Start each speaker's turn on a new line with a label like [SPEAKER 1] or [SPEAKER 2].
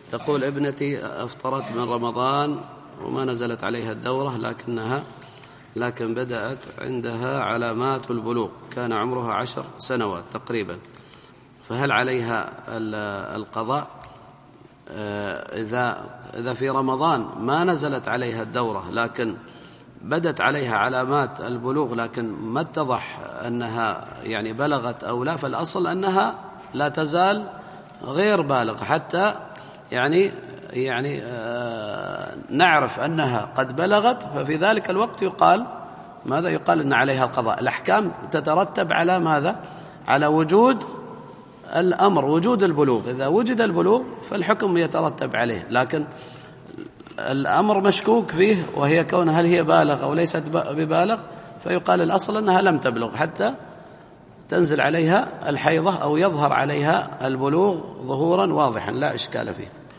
[SPEAKER 1] تقول ابنتي أفطرت من رمضان وما نزلت عليها الدورة لكن بدأت عندها علامات البلوغ، كان عمرها 10 سنوات تقريبا، فهل عليها القضاء إذا في رمضان ما نزلت عليها الدورة لكن بدت عليها علامات البلوغ لكن ما اتضح أنها يعني بلغت أو لا، فالأصل أنها لا تزال غير بالغة حتى يعني نعرف أنها قد بلغت، ففي ذلك الوقت يقال ماذا؟ يقال أن عليها القضاء. الأحكام تترتب على ماذا؟ على وجود الأمر، وجود البلوغ. إذا وجد البلوغ فالحكم يترتب عليه، لكن الأمر مشكوك فيه وهي كونها هل هي بالغ أو ليست ببالغ، فيقال الأصل أنها لم تبلغ حتى تنزل عليها الحيضة أو يظهر عليها البلوغ ظهورا واضحا لا إشكال فيه.